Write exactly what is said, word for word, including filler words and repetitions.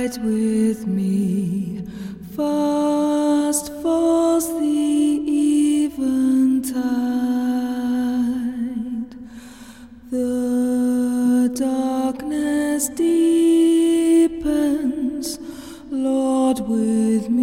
Abide with me. Fast falls the eventide. The darkness deepens. Lord, with me.